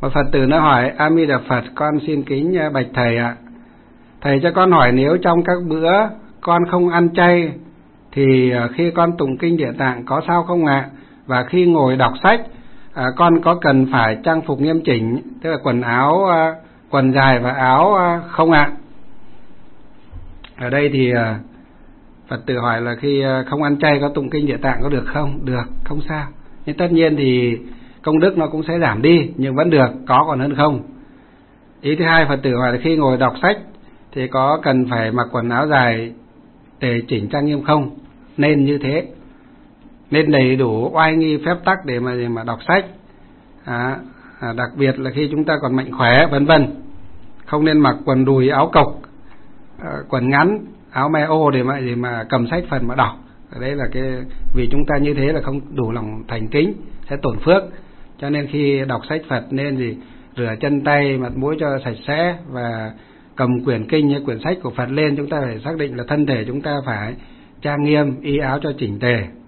Một Phật tử nó hỏi: A Di Đà Phật, con xin kính bạch thầy ạ. Thầy cho con hỏi, nếu trong các bữa con không ăn chay thì khi con tụng kinh Địa Tạng có sao không ạ? Và khi ngồi đọc sách, con có cần phải trang phục nghiêm chỉnh, tức là quần áo, quần dài và áo không ạ? Ở đây thì Phật tử hỏi là khi không ăn chay có tụng kinh Địa Tạng có được không? Được, không sao. Nhưng tất nhiên thì công đức nó cũng sẽ giảm đi, nhưng vẫn được, có còn hơn không. Ý thứ hai, Phật tử hỏi là khi ngồi đọc sách thì có cần phải mặc quần áo dài tề chỉnh trang nghiêm không? Nên như thế, nên đầy đủ oai nghi phép tắc để mà đọc sách. Đặc biệt là khi chúng ta còn mạnh khỏe, vân vân. Không nên mặc quần đùi, áo cộc, quần ngắn, áo may ô để mà cầm sách Phật mà đọc. Đấy là vì chúng ta như thế là không đủ lòng thành kính, sẽ tổn phước. Cho nên khi đọc sách Phật nên rửa chân tay, mặt mũi cho sạch sẽ, và cầm quyển kinh hay quyển sách của Phật lên, chúng ta phải xác định là thân thể chúng ta phải trang nghiêm, y áo cho chỉnh tề.